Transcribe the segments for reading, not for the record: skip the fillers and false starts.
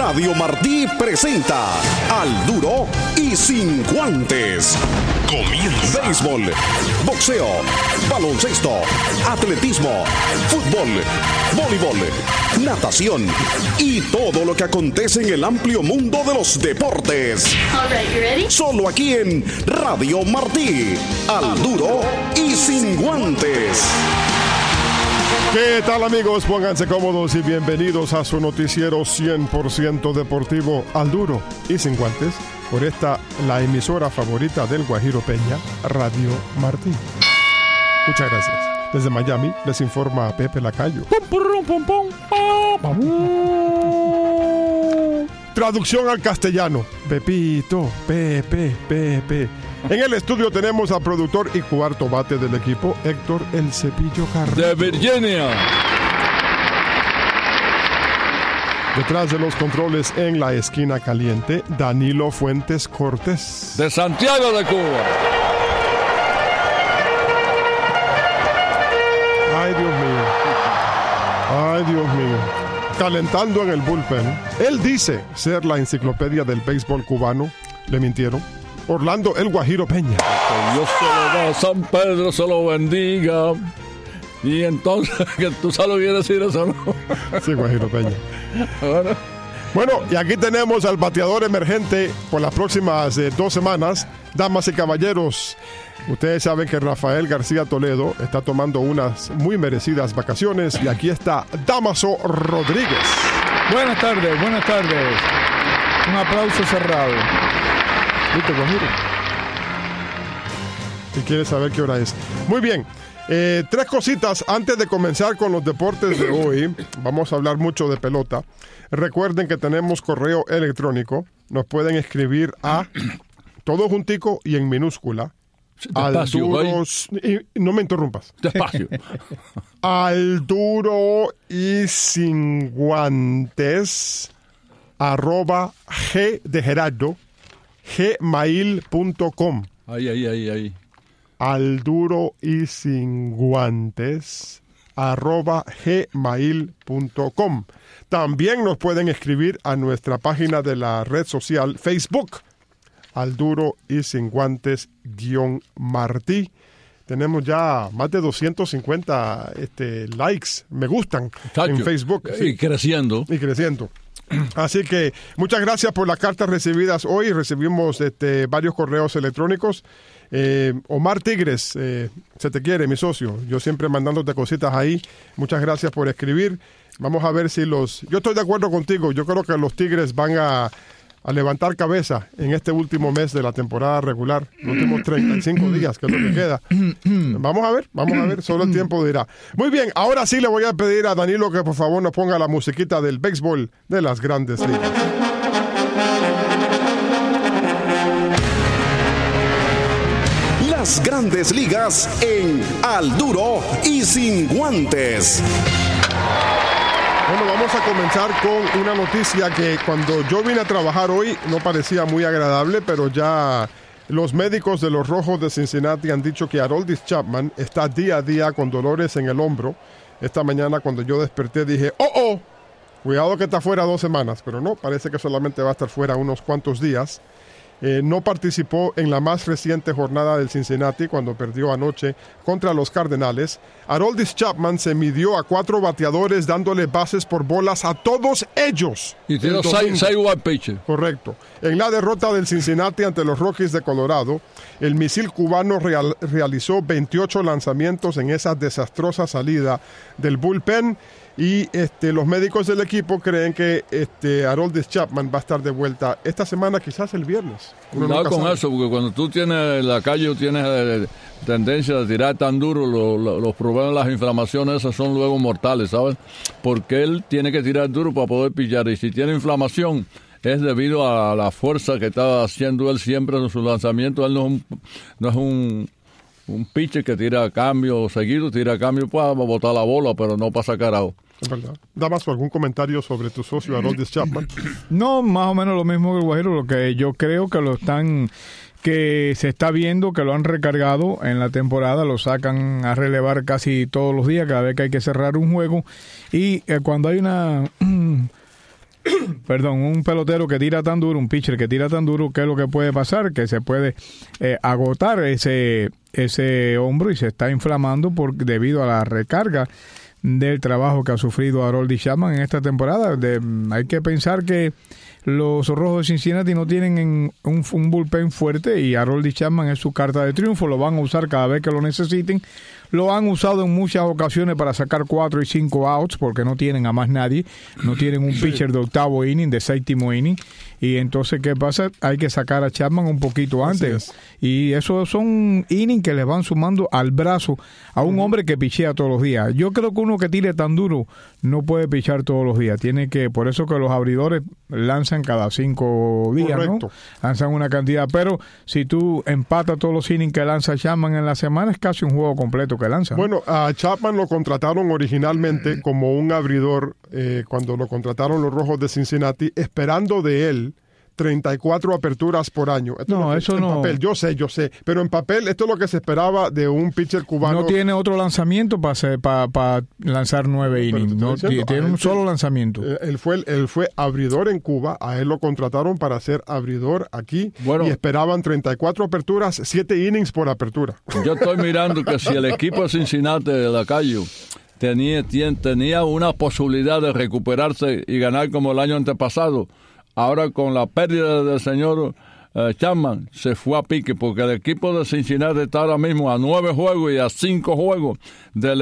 Radio Martí presenta Al Duro y Sin Guantes. Comienza. Béisbol, boxeo, baloncesto, atletismo, fútbol, voleibol, natación y todo lo que acontece en el amplio mundo de los deportes. All right, you ready? Solo aquí en Radio Martí. Al Duro y Sin Guantes. ¿Qué tal, amigos? Pónganse cómodos y bienvenidos a su noticiero 100% deportivo Al Duro y Sin Guantes, por esta, la emisora favorita del Guajiro Peña, Radio Martí. Muchas gracias. Desde Miami les informa Pepe Lacayo. Traducción al castellano. Pepito, Pepe. En el estudio tenemos al productor y cuarto bate del equipo, Héctor El Cepillo Carrillo. De Virginia. Detrás de los controles en la esquina caliente, Danilo Fuentes Cortés. De Santiago de Cuba. Ay, Dios mío. Calentando en el bullpen. Él dice ser la enciclopedia del béisbol cubano. Le mintieron. Orlando El Guajiro Peña. Que Dios se lo da, San Pedro se lo bendiga. Y entonces, que tú sabes lo que quiere decir eso, ¿no? Sí, Guajiro Peña. Bueno, y aquí tenemos al bateador emergente por las próximas 2 semanas. Damas y caballeros, ustedes saben que Rafael García Toledo está tomando unas muy merecidas vacaciones. Y aquí está Damaso Rodríguez. Buenas tardes. Un aplauso cerrado. ¿Viste, Guajiro? Si quieres saber qué hora es. Muy bien. 3 cositas antes de comenzar con los deportes de hoy. Vamos a hablar mucho de pelota. Recuerden que tenemos correo electrónico. Nos pueden escribir a todo juntico y en minúscula. Despacio, no me interrumpas. Despacio. Al Duro y Sin Guantes @g de Gerardo gmail.com. Ahí. Al Duro y Sin Guantes @gmail.com. También nos pueden escribir a nuestra página de la red social Facebook, Al Duro y Sin Guantes _Martí. Tenemos ya más de 250 likes, me gustan, en Facebook. Sí. Y creciendo. Así que muchas gracias por las cartas recibidas hoy. Recibimos varios correos electrónicos. Omar Tigres, se te quiere, mi socio. Yo siempre mandándote cositas ahí. Muchas gracias por escribir. Vamos a ver si yo estoy de acuerdo contigo. Yo creo que los Tigres van a levantar cabeza en este último mes de la temporada regular, los últimos 35 días, que es lo que queda. Vamos a ver, solo el tiempo dirá. Muy bien, ahora sí le voy a pedir a Danilo que por favor nos ponga la musiquita del béisbol de las Grandes Ligas. Las Grandes Ligas en Al Duro y Sin Guantes. Bueno, vamos a comenzar con una noticia que cuando yo vine a trabajar hoy no parecía muy agradable, pero ya los médicos de los Rojos de Cincinnati han dicho que Aroldis Chapman está día a día con dolores en el hombro. Esta mañana cuando yo desperté dije, cuidado que está fuera 2 semanas, pero no, parece que solamente va a estar fuera unos cuantos días. No participó en la más reciente jornada del Cincinnati cuando perdió anoche contra los Cardenales. Aroldis Chapman se midió a 4 bateadores dándole bases por bolas a todos ellos. Y tiró 6 wild pitches. Correcto. En la derrota del Cincinnati ante los Rockies de Colorado, el misil cubano realizó 28 lanzamientos en esa desastrosa salida del bullpen. Y los médicos del equipo creen que Aroldis Chapman va a estar de vuelta esta semana, quizás el viernes. Cuidado con eso, porque cuando tú tienes la calle, tienes tendencia a tirar tan duro, los problemas, las inflamaciones, esas son luego mortales, ¿sabes? Porque él tiene que tirar duro para poder pillar, y si tiene inflamación es debido a la fuerza que está haciendo él siempre en su lanzamiento. Él no es un pitcher que tira cambio seguido, tira cambio para botar la bola, pero no para sacar out. Es verdad. ¿Dabas algún comentario sobre tu socio Aroldis Chapman? No, más o menos lo mismo que el Guajiro, lo que yo creo que que se está viendo que lo han recargado en la temporada, lo sacan a relevar casi todos los días, cada vez que hay que cerrar un juego, y cuando hay una un pelotero que tira tan duro, un pitcher que tira tan duro, ¿qué es lo que puede pasar? Que se puede agotar ese hombro y se está inflamando debido a la recarga del trabajo que ha sufrido Aroldis Chapman en esta temporada. Hay que pensar que los Rojos de Cincinnati no tienen un bullpen fuerte y Aroldis Chapman es su carta de triunfo. Lo van a usar cada vez que lo necesiten. Lo han usado en muchas ocasiones para sacar 4 y 5 outs porque no tienen a más nadie. No tienen un pitcher de octavo inning, de séptimo inning. Y entonces, ¿qué pasa? Hay que sacar a Chapman un poquito antes. Y esos son innings que le van sumando al brazo a un hombre que pichea todos los días. Yo creo que uno que tire tan duro no puede pichar todos los días. Por eso que los abridores lanzan cada 5 días, correcto, ¿no? Lanzan una cantidad. Pero si tú empatas todos los innings que lanza Chapman en la semana, es casi un juego completo que lanza. Bueno, a Chapman lo contrataron originalmente como un abridor cuando lo contrataron los Rojos de Cincinnati, esperando de él 34 aperturas por año. Eso no. Papel, yo sé, pero en papel esto es lo que se esperaba de un pitcher cubano. No tiene otro lanzamiento para lanzar 9 innings. No, tiene un solo lanzamiento. Él fue abridor en Cuba, a él lo contrataron para ser abridor aquí y esperaban 34 aperturas, 7 innings por apertura. Yo estoy mirando que si el equipo de Cincinnati de Lacayo tenía una posibilidad de recuperarse y ganar como el año antepasado, ahora con la pérdida del señor Chapman se fue a pique porque el equipo de Cincinnati está ahora mismo a 9 juegos y a 5 juegos de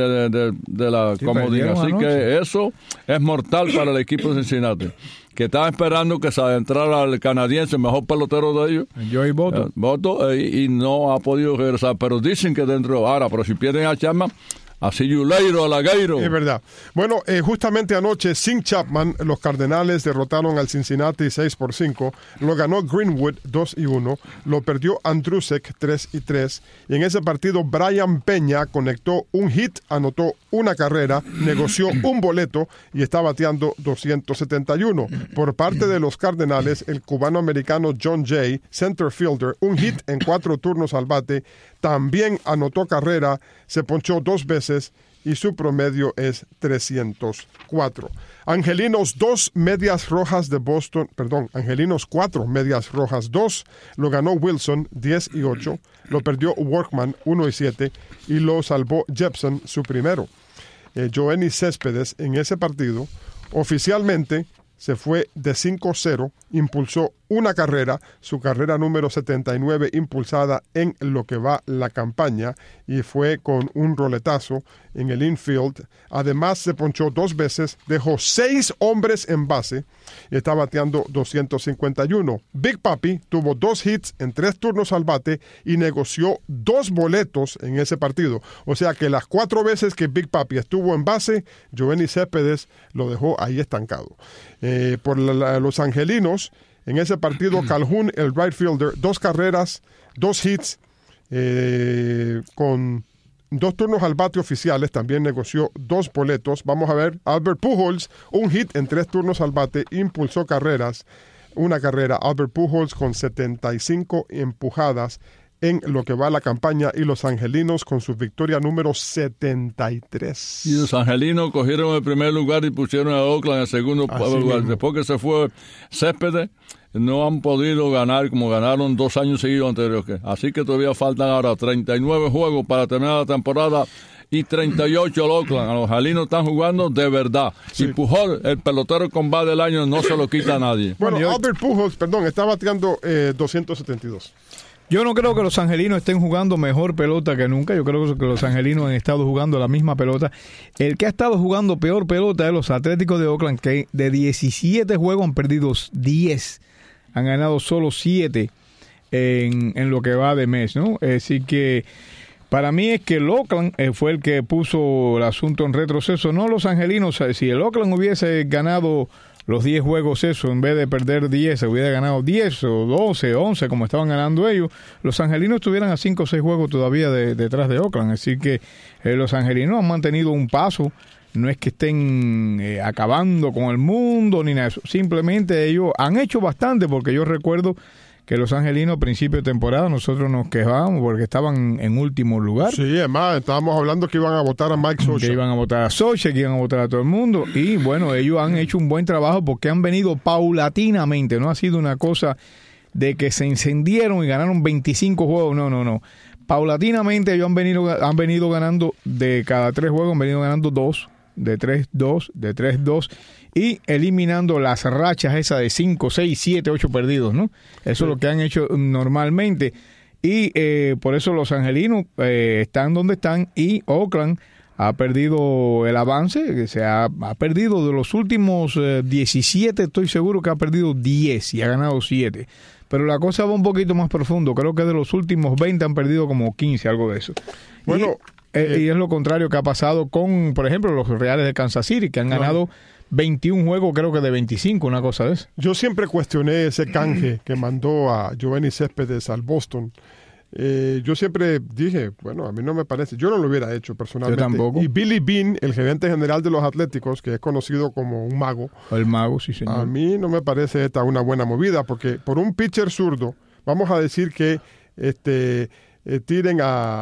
la comodidad. Así que eso es mortal para el equipo de Cincinnati, que estaba esperando que se adentrara el canadiense, el mejor pelotero de ellos, Joey Votto, y no ha podido regresar. Pero dicen que dentro, pero si pierden a Chapman, así yuleiro, alagueiro. Es verdad. Bueno, justamente anoche, sin Chapman, los Cardenales derrotaron al Cincinnati 6-5. Lo ganó Greenwood 2-1. Lo perdió Andrusek 3-3. Y en ese partido, Brian Peña conectó un hit, anotó una carrera, negoció un boleto y está bateando 271. Por parte de los Cardenales, el cubano-americano John Jay, center fielder, un hit en 4 turnos al bate, también anotó carrera, se ponchó 2 veces y su promedio es 304. Angelinos 4, Medias Rojas 2. Lo ganó Wilson 10-8. Lo perdió Workman 1-7 y lo salvó Jepson su primero. Joenny Céspedes en ese partido oficialmente se fue de 5-0, impulsó una carrera, su carrera número 79 impulsada en lo que va la campaña, y fue con un roletazo en el infield. Además se ponchó 2 veces, dejó 6 hombres en base y está bateando 251. Big Papi tuvo 2 hits en 3 turnos al bate y negoció 2 boletos en ese partido. O sea que las 4 veces que Big Papi estuvo en base, Joenny Céspedes lo dejó ahí estancado. Por los angelinos, en ese partido, Calhoun, el right fielder, 2 carreras, 2 hits, con 2 turnos al bate oficiales, también negoció 2 boletos. Vamos a ver, Albert Pujols, un hit en 3 turnos al bate, impulsó carreras, una carrera. Albert Pujols con 75 empujadas en lo que va la campaña, y los angelinos con su victoria número 73. Y los angelinos cogieron el primer lugar y pusieron a Oakland en el segundo lugar. Mismo. Después que se fue Céspedes, no han podido ganar como ganaron 2 años seguidos anteriores. Así que todavía faltan ahora 39 juegos para terminar la temporada y 38 al Oakland. A los angelinos están jugando de verdad. Sí. Y Pujol, el pelotero con base del año, no se lo quita a nadie. Bueno, Albert Pujols, está bateando 272. Yo no creo que los angelinos estén jugando mejor pelota que nunca. Yo creo que los angelinos han estado jugando la misma pelota. El que ha estado jugando peor pelota es los Atléticos de Oakland, que de 17 juegos han perdido 10. Han ganado solo 7 en lo que va de mes, ¿no? Así que para mí es que el Oakland fue el que puso el asunto en retroceso, no los angelinos. Si el Oakland hubiese ganado los 10 juegos en vez de perder 10, se hubiera ganado 10 o 12, 11, como estaban ganando ellos, los angelinos estuvieran a 5 o 6 juegos todavía detrás de Oakland. Así que los angelinos han mantenido un paso. No es que estén acabando con el mundo ni nada de eso. Simplemente ellos han hecho bastante, porque yo recuerdo que los angelinos, a principio de temporada, nosotros nos quejábamos porque estaban en último lugar. Sí, además, estábamos hablando que iban a votar a Mike Scioscia. Que iban a votar a Scioscia, que iban a votar a todo el mundo. Y bueno, ellos han hecho un buen trabajo porque han venido paulatinamente. No ha sido una cosa de que se encendieron y ganaron 25 juegos. No. Paulatinamente ellos han venido ganando de cada 3 juegos, han venido ganando 2, de 3-2, de 3-2. Y eliminando las rachas esas de 5, 6, 7, 8 perdidos, ¿no? Eso es lo que han hecho normalmente. Y por eso los angelinos están donde están y Oakland ha perdido el avance, ha perdido de los últimos 17, estoy seguro que ha perdido 10 y ha ganado 7. Pero la cosa va un poquito más profundo, creo que de los últimos 20 han perdido como 15, algo de eso. Bueno, y es lo contrario que ha pasado con, por ejemplo, los Reales de Kansas City, que han ganado 21 juegos, creo que de 25, una cosa de eso. Yo siempre cuestioné ese canje que mandó a Giovanni Céspedes al Boston. Yo siempre dije, bueno, a mí no me parece, yo no lo hubiera hecho personalmente. Yo tampoco. Y Billy Beane, el gerente general de los Atléticos, que es conocido como un mago. El mago, sí, señor. A mí no me parece esta una buena movida, porque por un pitcher zurdo, vamos a decir que tiren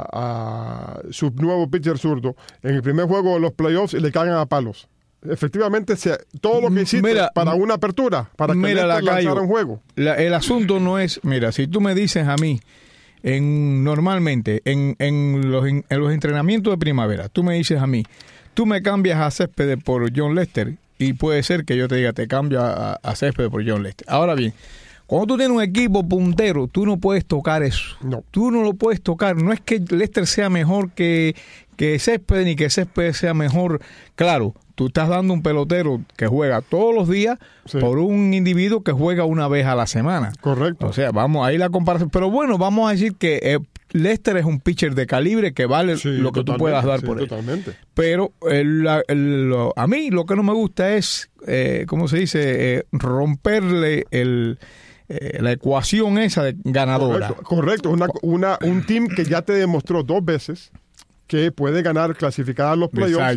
a su nuevo pitcher zurdo en el primer juego de los playoffs y le cagan a palos. Efectivamente, todo lo que hiciste para una apertura, para que lanzara un juego. El asunto no es, mira, si tú me dices a mí, normalmente en los entrenamientos de primavera, tú me dices a mí, tú me cambias a Céspedes por Jon Lester, y puede ser que yo te diga, te cambio a Céspedes por Jon Lester. Ahora bien, cuando tú tienes un equipo puntero, tú no puedes tocar eso. No. Tú no lo puedes tocar. No es que Lester sea mejor que Céspedes, ni que Céspedes sea mejor. Claro, tú estás dando un pelotero que juega todos los días por un individuo que juega una vez a la semana. Correcto. O sea, vamos ahí la comparación. Pero bueno, vamos a decir que Lester es un pitcher de calibre que vale lo que tú puedas dar por él. Totalmente. Pero a mí lo que no me gusta es, ¿cómo se dice? Romperle la ecuación esa de ganadora. Correcto. Un team que ya te demostró 2 veces que puede ganar, clasificar a los playoffs.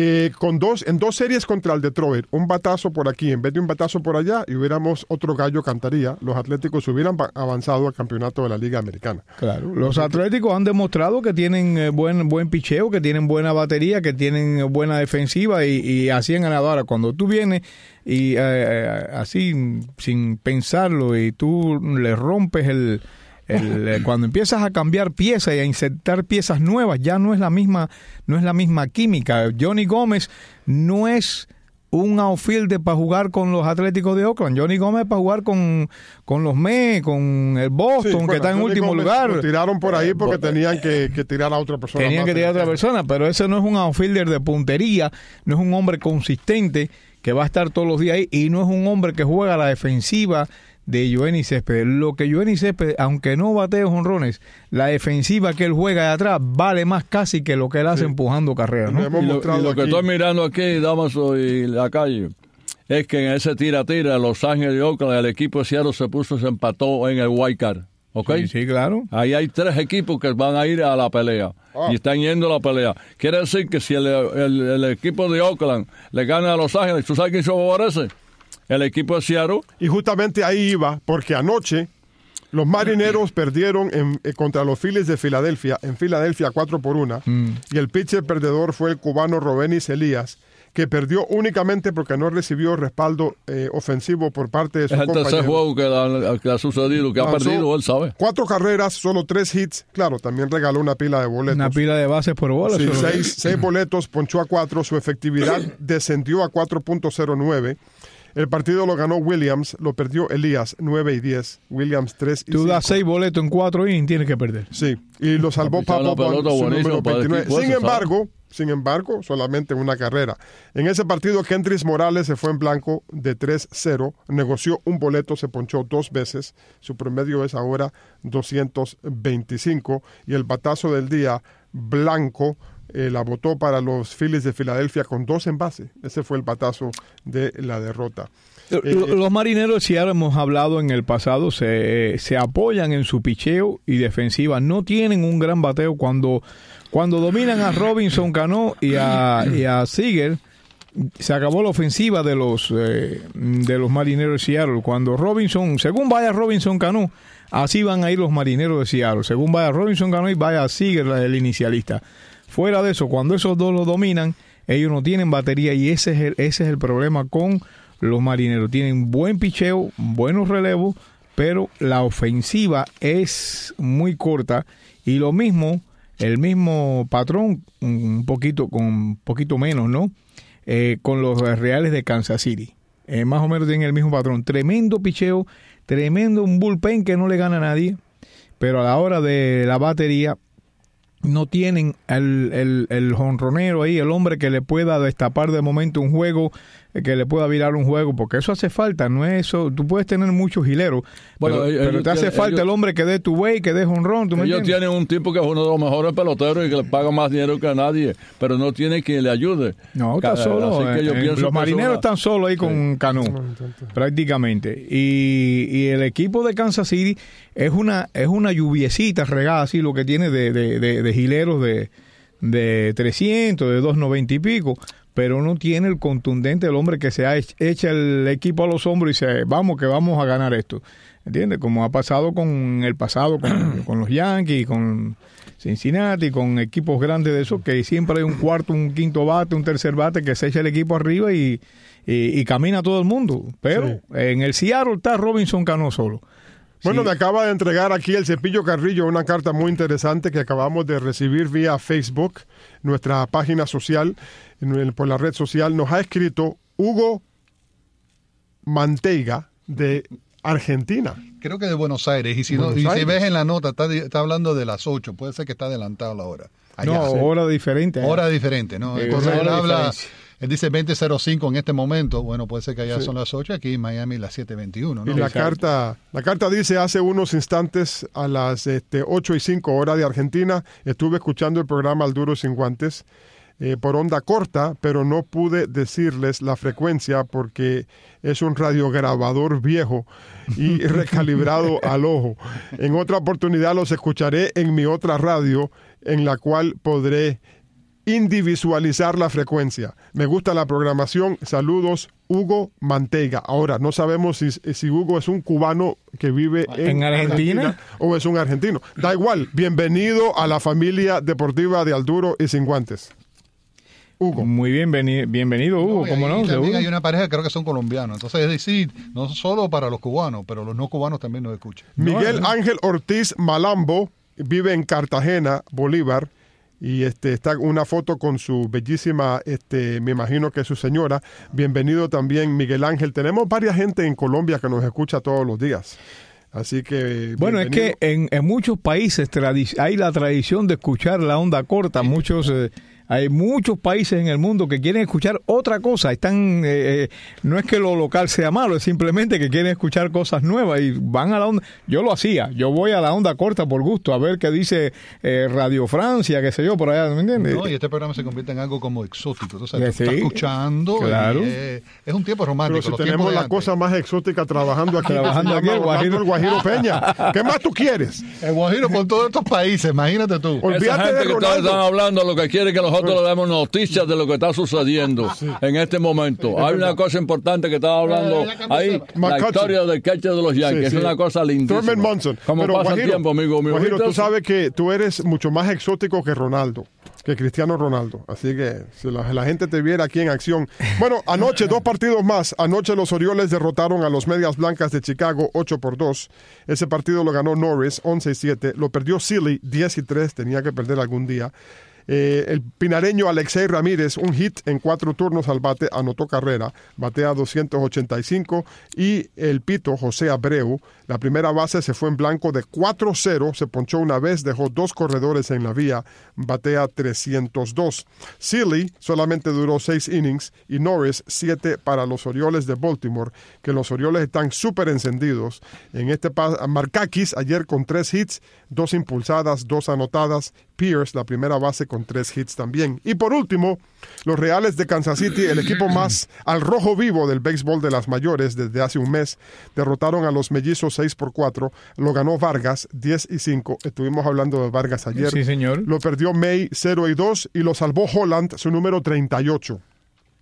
En 2 series contra el Detroit, un batazo por aquí en vez de un batazo por allá, y hubiéramos otro gallo cantaría, los Atléticos hubieran avanzado al campeonato de la Liga Americana. Claro, los Atléticos han demostrado que tienen buen picheo, que tienen buena batería, que tienen buena defensiva, y así han ganado. Ahora, cuando tú vienes y así, sin pensarlo, y tú le rompes cuando empiezas a cambiar piezas y a insertar piezas nuevas, ya no es la misma química. Johnny Gómez no es un outfielder para jugar con los Atléticos de Oakland. Johnny Gómez para jugar con los Mets, con el Boston, que está en último lugar. Lo tiraron por ahí porque tenían que tirar a otra persona. Tenían que tirar a otra persona, pero ese no es un outfielder de puntería, no es un hombre consistente que va a estar todos los días ahí, y no es un hombre que juega a la defensiva de Yoenis Céspedes. Lo que Yoenis Céspedes, aunque no batee jonrones, la defensiva que él juega de atrás vale más casi que lo que él hace empujando carreras, ¿no? Y lo que estoy mirando aquí, Damaso y la calle, es que en ese tira-tira, Los Ángeles y Oakland, el equipo de Seattle se empató en el wild card. ¿Ok? Sí, claro. Ahí hay 3 equipos que van a ir a la pelea. Y están yendo a la pelea. Quiere decir que si el equipo de Oakland le gana a Los Ángeles, ¿tú sabes quién se favorece? El equipo de Seattle. Y justamente ahí iba, porque anoche los Marineros perdieron contra los Phillies de Filadelfia, en Filadelfia 4-1, y el pitcher perdedor fue el cubano Robenis Elías, que perdió únicamente porque no recibió respaldo ofensivo por parte de su compañero. Es el tercer juego que ha sucedido, que ha perdido, él sabe. 4 carreras, solo 3 hits. Claro, también regaló una pila de boletos. Una pila de bases por bola. Sí, 6 boletos, ponchó a 4. Su efectividad descendió a 4.09. El partido lo ganó Williams, lo perdió Elías 9-10, Williams 3-5. Tú das 6 boletos en 4 y tienes que perder. Sí, y lo salvó Papo con su número 29. Sin embargo, solamente una carrera. En ese partido, Kendrys Morales se fue en blanco de 3-0, negoció un boleto, se ponchó 2 veces, su promedio es ahora 225, y el batazo del día, Blanco, la botó para los Phillies de Filadelfia con 2 envases. Ese fue el batazo de la derrota. Los Marineros, si ahora hemos hablado en el pasado, se apoyan en su picheo y defensiva. No tienen un gran bateo. Cuando dominan a Robinson Cano y a Seager, se acabó la ofensiva de los Marineros de Seattle. Cuando según vaya Robinson Cano, así van a ir los Marineros de Seattle. Según vaya Robinson Cano y vaya Seager, el inicialista. Fuera de eso, cuando esos dos lo dominan, ellos no tienen batería y ese es el problema con los Marineros. Tienen buen picheo, buenos relevos, pero la ofensiva es muy corta y el mismo patrón, con un poquito menos, ¿no? Con los Reales de Kansas City. Más o menos tienen el mismo patrón. Tremendo picheo, un bullpen que no le gana a nadie, pero a la hora de la batería no tienen el jonronero ahí, el hombre que le pueda destapar de momento un juego, que le pueda virar un juego, porque eso hace falta, no es eso. Tú puedes tener muchos gileros, pero te hace falta el hombre que dé tu way, que dé jonrón. Ellos tienen un tipo que es uno de los mejores peloteros y que le paga más dinero que a nadie, pero no tiene quien le ayude. No, está solo. Los Marineros están solos ahí con Cano, prácticamente. Y el equipo de Kansas City es una lluviecita regada, así lo que tiene de gileros de 300, de 290 y pico, pero no tiene el contundente, el hombre que se echa el equipo a los hombros y dice, vamos a ganar esto. ¿Entiendes? Como ha pasado con con los Yankees, con Cincinnati, con equipos grandes de esos, que siempre hay un cuarto, un quinto bate, un tercer bate que se echa el equipo arriba y camina todo el mundo. Pero en el Seattle está Robinson Cano solo. Bueno, me acaba de entregar aquí el Cepillo Carrillo una carta muy interesante que acabamos de recibir vía Facebook, nuestra página social, por la red social. Nos ha escrito Hugo Manteiga de Argentina. Creo que de Buenos Aires. Y si ves en la nota, está hablando de las 8. Puede ser que está adelantado la hora. Allá. No, hora diferente. Hora diferente, ¿no? Entonces él dice 20:05 en este momento. Bueno, puede ser que allá son las 8, aquí en Miami las 7:21, ¿no? Y la carta dice, hace unos instantes a las 8:05 hora de Argentina, estuve escuchando el programa Al Duro Sin Guantes por onda corta, pero no pude decirles la frecuencia porque es un radiograbador viejo y recalibrado al ojo. En otra oportunidad los escucharé en mi otra radio, en la cual podré individualizar la frecuencia. Me gusta la programación. Saludos, Hugo Manteiga. Ahora, no sabemos si Hugo es un cubano que vive en Argentina o es un argentino. Da igual. Bienvenido a la familia deportiva de Al Duro y Sin Guantes. Hugo. Muy bienvenido, Hugo. ¿Cómo no? También hay una pareja, creo que son colombianos. Entonces, es decir, no solo para los cubanos, pero los no cubanos también nos escuchan. Miguel Ángel Ortiz Malambo vive en Cartagena, Bolívar. Y está una foto con su bellísima, me imagino que es su señora. Bienvenido también, Miguel Ángel. Tenemos varias gente en Colombia que nos escucha todos los días. Así que... Bueno, bienvenido. Es que en muchos países hay la tradición de escuchar la onda corta. Hay muchos países en el mundo que quieren escuchar otra cosa. No es que lo local sea malo, es simplemente que quieren escuchar cosas nuevas y van a la onda. Yo lo hacía, yo voy a la onda corta por gusto, a ver qué dice Radio Francia, qué sé yo, por allá, ¿me entiendes? No, y este programa se convierte en algo como exótico. Entonces, tú estás escuchando, claro. Es un tiempo romántico. Pero si tenemos la cosa más exótica trabajando aquí, el Guajiro Peña. ¿Qué más tú quieres? El Guajiro por todos estos países, imagínate tú. Olvídate de Ronaldo. Que están hablando, lo que quiere que nosotros le demos noticias de lo que está sucediendo en este momento. Hay una cosa importante que estaba hablando ahí, la historia del catcher de los Yankees. Es una cosa lindísima. Thurman Munson. Como pasa Guajiro, el tiempo, amigo mío. Guajiro, tú sabes que tú eres mucho más exótico que Ronaldo, que Cristiano Ronaldo. Así que si la gente te viera aquí en acción. Bueno, anoche 2 partidos más. Anoche los Orioles derrotaron a los Medias Blancas de Chicago 8-2. Ese partido lo ganó Norris 11-7. Lo perdió Sealy 10-3. Tenía que perder algún día. El pinareño Alexei Ramírez, un hit en 4 turnos al bate, anotó carrera, batea 285, y el pito José Abreu, la primera base se fue en blanco de 4-0, se ponchó una vez, dejó 2 corredores en la vía, batea 302. Sealy solamente duró 6 innings y Norris 7 para los Orioles de Baltimore, que los Orioles están súper encendidos. En Markakis ayer con 3 hits, 2 impulsadas, 2 anotadas. Pierce, la primera base, con 3 hits también. Y por último, los Reales de Kansas City, el equipo más al rojo vivo del béisbol de las mayores desde hace un mes, derrotaron a los Mellizos 6-4. Lo ganó Vargas 10-5. Estuvimos hablando de Vargas ayer. Sí, señor. Lo perdió May 0-2 y lo salvó Holland, su número 38.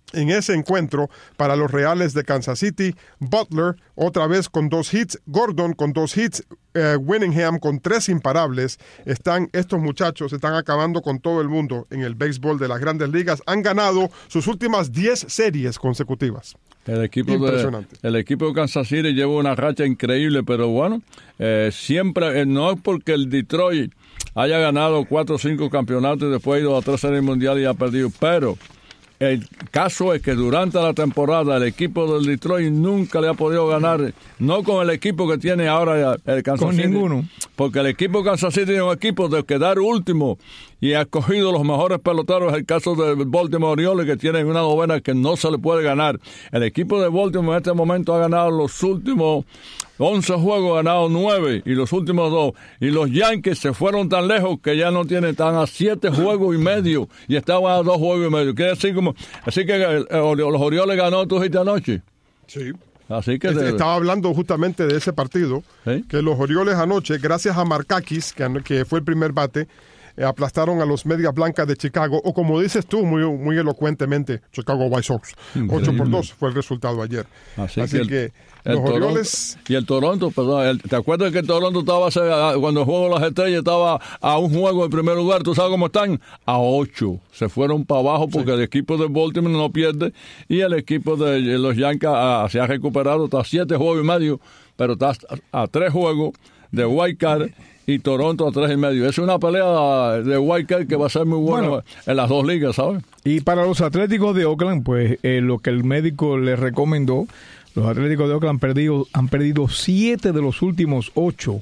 En ese encuentro, para los Reales de Kansas City, Butler otra vez con 2 hits, Gordon con 2 hits, Winningham con 3 imparables. Estos muchachos están acabando con todo el mundo en el béisbol de las Grandes Ligas. Han ganado sus últimas 10 series consecutivas. El equipo de Kansas City lleva una racha increíble, pero bueno, siempre, no es porque el Detroit haya ganado 4 o 5 campeonatos y después ha ido a 3 series mundiales y ha perdido, pero el caso es que durante la temporada el equipo del Detroit nunca le ha podido ganar, no con el equipo que tiene ahora el Kansas City. Con ninguno. Porque el equipo de Kansas City es un equipo de quedar último y ha escogido los mejores peloteros. Es el caso de Baltimore Orioles, que tienen una novena que no se le puede ganar. El equipo de Baltimore en este momento ha ganado los últimos 11 juegos, ha ganado 9 y los últimos 2. Y los Yankees se fueron tan lejos que ya no tienen, están a 7 juegos y medio y estaban a 2 juegos y medio. Quiere decir así que los Orioles ganó tu hit anoche. Sí. Así que estaba hablando justamente de ese partido, ¿sí? Que los Orioles anoche, gracias a Markakis, que fue el primer bate, aplastaron a los Medias Blancas de Chicago, o como dices tú muy elocuentemente, Chicago White Sox. 8-2 fue el resultado ayer. Así que los Orioles... Y el Toronto, perdón, ¿te acuerdas que el Toronto estaba, cuando el juego de las estrellas estaba a un juego en primer lugar? ¿Tú sabes cómo están? A 8. Se fueron para abajo porque el equipo de Baltimore no pierde y el equipo de los Yankees se ha recuperado, está a 7 juegos y medio, pero está a 3 juegos de wild card y Toronto a 3.5. Es una pelea de wild card que va a ser muy buena en las 2 ligas, ¿sabes? Y para los Atléticos de Oakland, pues lo que el médico les recomendó, los Atléticos de Oakland han perdido 7 de los últimos 8.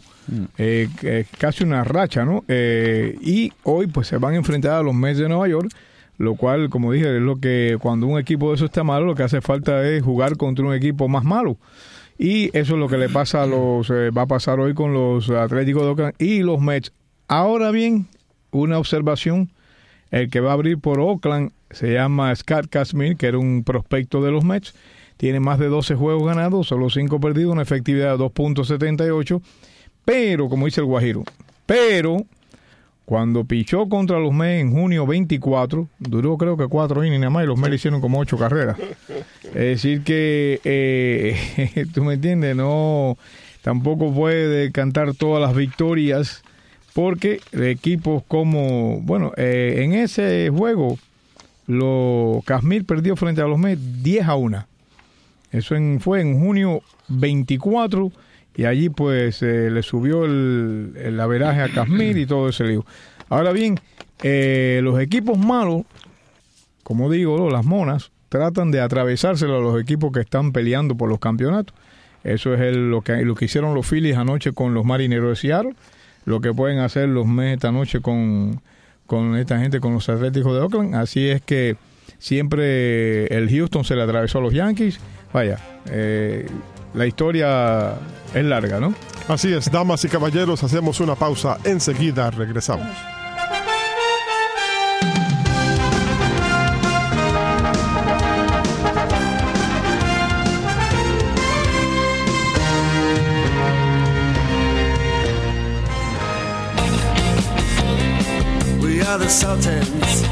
Casi una racha, ¿no? Y hoy pues se van a enfrentar a los Mets de Nueva York, lo cual, como dije, es lo que cuando un equipo de eso está malo, lo que hace falta es jugar contra un equipo más malo. Y eso es lo que le pasa va a pasar hoy con los Atléticos de Oakland y los Mets. Ahora bien, una observación, el que va a abrir por Oakland se llama Scott Kazmir, que era un prospecto de los Mets, tiene más de 12 juegos ganados, solo 5 perdidos, una efectividad de 2.78, pero, como dice el Guajiro, cuando pichó contra los Mets en junio 24, duró creo que 4 innings nada más y los Mets le hicieron como 8 carreras. Es decir que, tú me entiendes, no, tampoco puede cantar todas las victorias porque equipos como, en ese juego, Kazmir perdió frente a los Mets 10-1. Eso fue en junio 24 y allí pues le subió el averaje a Kazmir y todo ese lío. Ahora bien, los equipos malos, como digo, las monas, tratan de atravesárselo a los equipos que están peleando por los campeonatos. Eso es lo que hicieron los Phillies anoche con los Marineros de Seattle, lo que pueden hacer los Mets esta noche con esta gente, con los Atléticos de Oakland. Así es que siempre el Houston se le atravesó a los Yankees. Vaya, la historia es larga, ¿no? Así es, damas y caballeros, hacemos una pausa, enseguida regresamos. We are the Sultans.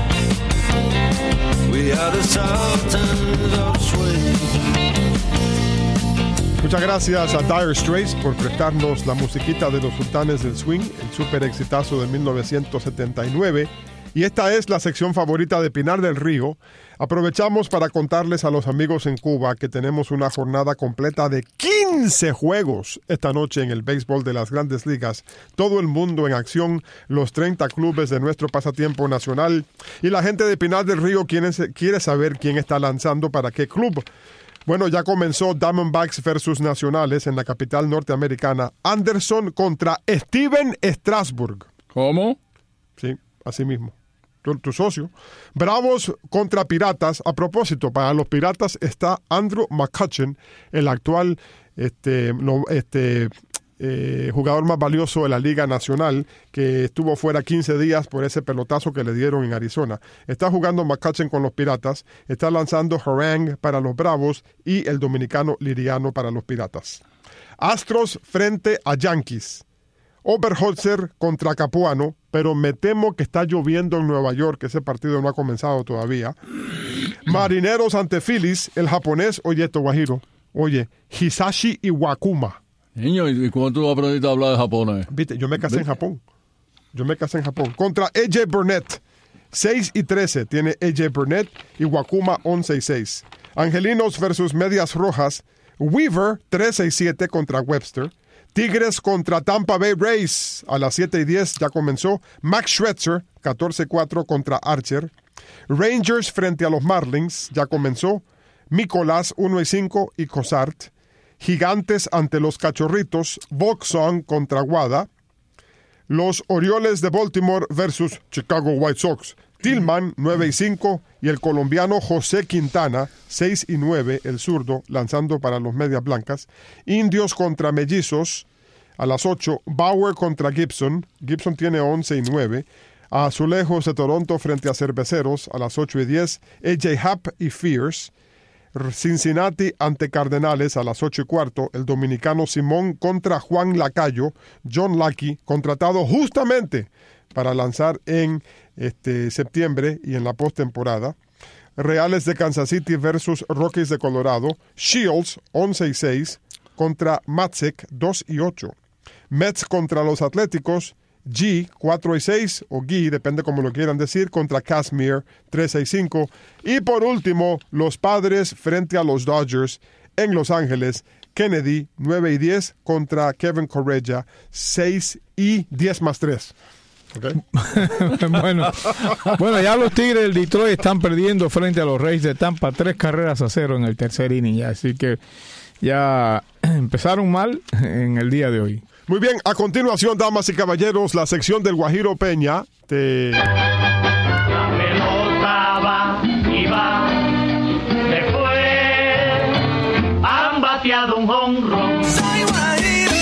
We are the Sultans of Swing. Muchas gracias a Dire Straits por prestarnos la musiquita de los Sultanes del Swing, el súper exitazo de 1979. Y esta es la sección favorita de Pinar del Río. Aprovechamos para contarles a los amigos en Cuba que tenemos una jornada completa de 15 juegos esta noche en el béisbol de las Grandes Ligas. Todo el mundo en acción, los 30 clubes de nuestro pasatiempo nacional. Y la gente de Pinar del Río quiere saber quién está lanzando para qué club. Bueno, ya comenzó Diamondbacks versus Nacionales en la capital norteamericana. Anderson contra Steven Strasburg. ¿Cómo? Sí, así mismo. Tu socio. Bravos contra Piratas. A propósito, para los Piratas está Andrew McCutchen, el actual jugador más valioso de la Liga Nacional, que estuvo fuera 15 días por ese pelotazo que le dieron en Arizona. Está jugando McCutchen con los Piratas, está lanzando Harang para los Bravos y el dominicano Liriano para los Piratas. Astros frente a Yankees. Oberholzer contra Capuano, pero me temo que está lloviendo en Nueva York, que ese partido no ha comenzado todavía. Marineros ante Phillies, el japonés, oye esto, Guajiro, oye, Hisashi Iwakuma. Niño, ¿y cómo tú aprendiste a hablar de japonés? Viste, yo me casé en Japón. Contra AJ Burnett. 6-13 tiene AJ Burnett. Iwakuma 11-6. Angelinos versus Medias Rojas. Weaver 13-7 contra Webster. Tigres contra Tampa Bay Rays a las 7:10 ya comenzó. Max Scherzer 14-4 contra Archer. Rangers frente a los Marlins ya comenzó. Nicolás 1-5 y Cozart. Gigantes ante los Cachorritos. Volkswagen contra Guada. Los Orioles de Baltimore versus Chicago White Sox. Tillman 9-5 y el colombiano José Quintana 6-9, el zurdo, lanzando para los Medias Blancas. Indios contra Mellizos a las 8. Bauer contra Gibson. Gibson tiene 11-9. Azulejos de Toronto frente a Cerveceros a las 8:10. AJ Happ y Fierce. Cincinnati ante Cardenales a las 8:15. El dominicano Simón contra Juan Lacayo. John Lackey, contratado justamente para lanzar en septiembre y en la postemporada. Reales de Kansas City versus Rockies de Colorado. Shields 11-6 contra Matzek 2-8. Mets contra los Atléticos. G 4-6 o Guy, depende como lo quieran decir, contra Kazmir 3-5. Y por último, los Padres frente a los Dodgers en Los Ángeles. Kennedy 9-10 contra Kevin Correia 6-10+3. Okay. bueno, ya los Tigres del Detroit están perdiendo frente a los Rays de Tampa 3-0 en el tercer inning ya, así que ya empezaron mal en el día de hoy. Muy bien, a continuación, damas y caballeros, la sección del Guajiro Peña. La pelota va y va, después han bateado un jonrón. Soy Guajiro.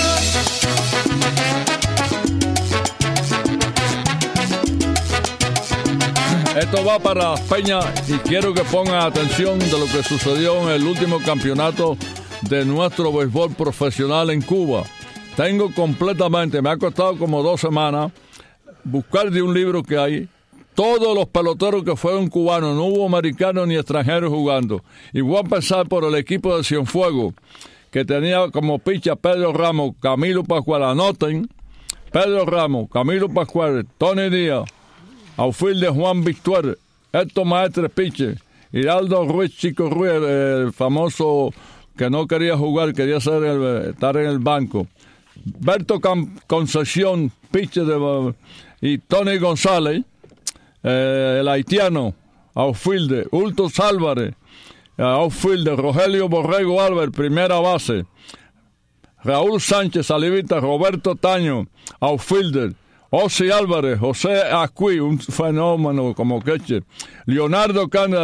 Esto va para Peña y quiero que pongan atención de lo que sucedió en el último campeonato de nuestro béisbol profesional en Cuba. Tengo completamente, me ha costado como 2 semanas buscar de un libro que hay todos los peloteros que fueron cubanos, no hubo americanos ni extranjeros jugando. Y voy a empezar por el equipo de Cienfuegos, que tenía como picha Pedro Ramos, Camilo Pascual, anoten, Pedro Ramos, Camilo Pascual, Tony Díaz, outfield de Juan Victor, Héctor Maestre piche, Hiraldo Ruiz Chico Ruiz, el famoso que no quería jugar, quería estar en el banco. Berto Concepción, pitcher y Tony González, el haitiano, outfielder, Hultos Álvarez, outfielder, Rogelio Borrego Álvarez, primera base, Raúl Sánchez Salivita, Roberto Taño, outfielder, Osi Álvarez, José Acuí, un fenómeno como catcher, Leonardo Canda,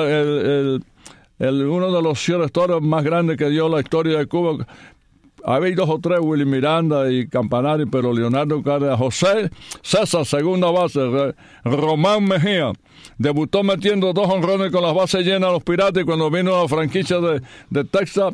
uno de los shortstops más grandes que dio la historia de Cuba. Había 2 o 3, Willy Miranda y Campanari, pero Leonardo Cárdenas, José César, segunda base, Román Mejía, debutó metiendo 2 jonrones con las bases llenas a los Piratas y cuando vino la franquicia de Texas,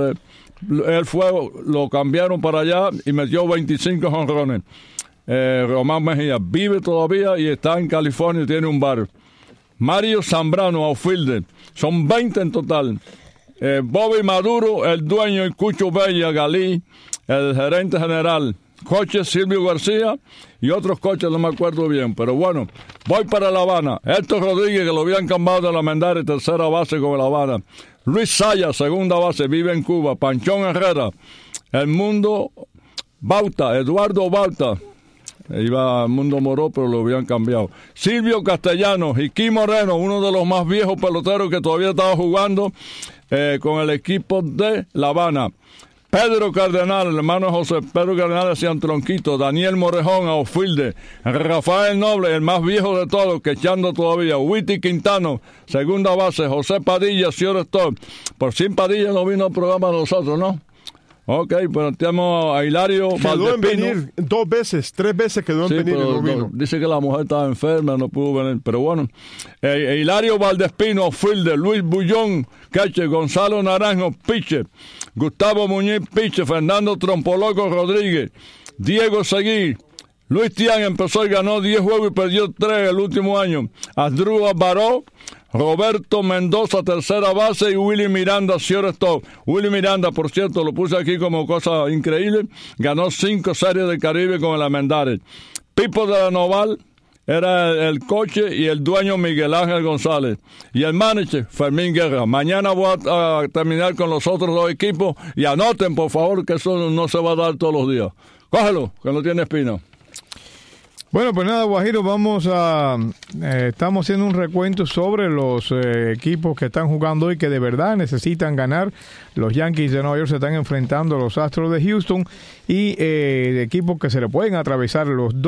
él lo cambiaron para allá y metió 25 jonrones. Román Mejía vive todavía y está en California y tiene un bar. Mario Zambrano, outfielder, son 20 en total. Bobby Maduro, el dueño, y Cucho Bella Galí, el gerente general, coche Silvio García y otros coches, no me acuerdo bien, pero bueno, voy para La Habana. Héctor Rodríguez, que lo habían cambiado de la Mendare, tercera base con La Habana. Luis Saya, segunda base, vive en Cuba. Panchón Herrera, el Mundo Bauta, Eduardo Bauta, iba al Mundo Moró, pero lo habían cambiado. Silvio Castellanos, Jiquí Moreno, uno de los más viejos peloteros que todavía estaba jugando con el equipo de La Habana. Pedro Cardenal, el hermano José Pedro Cardenal hacía un tronquito. Daniel Morejón, outfielder. Rafael Noble, el más viejo de todos, que echando todavía. Witty Quintano, segunda base. José Padilla, shortstop. Por sin Padilla no vino al programa de nosotros, ¿no? Ok, pero tenemos a Hilario Valdespino. Quedó en venir 2 veces, 3 veces quedó en venir y no vino. Dice que la mujer estaba enferma, no pudo venir, pero bueno. Hilario Valdespino, fielder. Luis Bullón, catcher. Gonzalo Naranjo, pitcher. Gustavo Muñiz, pitcher. Fernando Trompoloco Rodríguez. Diego Seguí. Luis Tian empezó y ganó 10 juegos y perdió 3 el último año. Asdrúbal Baró, Roberto Mendoza, tercera base, y Willy Miranda, shortstop. Willy Miranda, por cierto, lo puse aquí como cosa increíble, ganó 5 series del Caribe con el Armendáriz. Pipo de la Noval era el coche y el dueño Miguel Ángel González. Y el manager, Fermín Guerra. Mañana voy a terminar con los otros 2 equipos y anoten, por favor, que eso no se va a dar todos los días. Cógelo, que no tiene espina. Bueno, pues nada, Guajiro, estamos haciendo un recuento sobre los equipos que están jugando hoy, que de verdad necesitan ganar. Los Yankees de Nueva York se están enfrentando a los Astros de Houston y equipos que se le pueden atravesar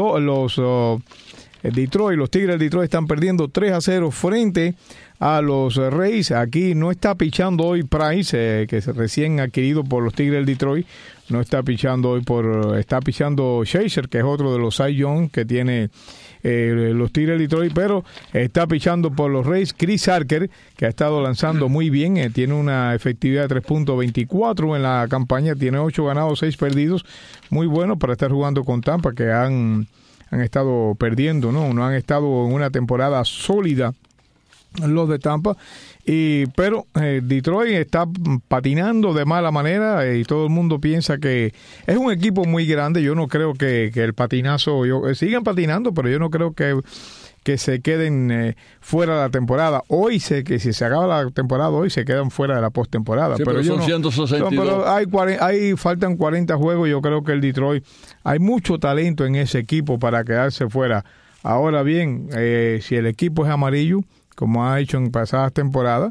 Detroit. Los Tigres de Detroit están perdiendo 3-0 frente a los Rays. Aquí no está pichando hoy Price, que es recién adquirido por los Tigres de Detroit. No está pichando hoy está pichando Scherzer, que es otro de los Cy Young que tiene los Tigres de Detroit, pero está pichando por los Rays Chris Archer, que ha estado lanzando muy bien, tiene una efectividad de 3.24 en la campaña, tiene 8 ganados, 6 perdidos, muy bueno para estar jugando con Tampa, que han estado perdiendo, no han estado en una temporada sólida los de Tampa, pero Detroit está patinando de mala manera y todo el mundo piensa que es un equipo muy grande. Yo no creo que el patinazo, sigan patinando, pero yo no creo que se queden fuera de la temporada. Que si se acaba la temporada hoy, se quedan fuera de la postemporada. Sí, pero son 162. Pero faltan 40 juegos. Yo creo que el Detroit, hay mucho talento en ese equipo para quedarse fuera. Ahora bien, si el equipo es amarillo, como ha hecho en pasadas temporadas,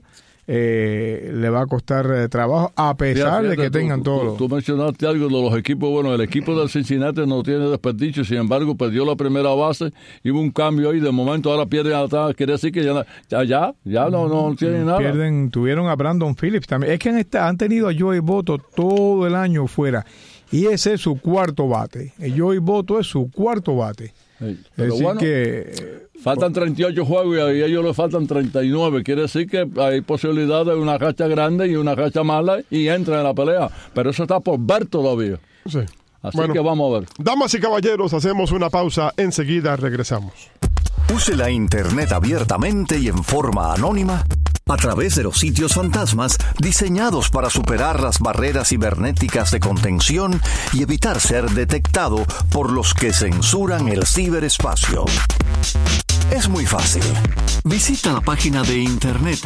le va a costar trabajo, a pesar de que tengan todo. Tú mencionaste algo de los equipos. Bueno, el equipo del Cincinnati no tiene desperdicio, sin embargo, perdió la primera base, hubo un cambio ahí, de momento ahora pierden atrás, quiere decir que ya no tienen nada. Tuvieron a Brandon Phillips también. Es que han tenido a Joey Votto todo el año fuera, y ese es su cuarto bate. El Joey Votto es su cuarto bate. Sí, es decir bueno, que faltan 38 juegos y a ellos les faltan 39. Quiere decir que hay posibilidad de una racha grande y una racha mala y entran en la pelea. Pero eso está por ver todavía. Sí. Así que vamos a ver. Damas y caballeros, hacemos una pausa. Enseguida regresamos. Use la Internet abiertamente y en forma anónima a través de los sitios fantasmas diseñados para superar las barreras cibernéticas de contención y evitar ser detectado por los que censuran el ciberespacio. Es muy fácil. Visita la página de internet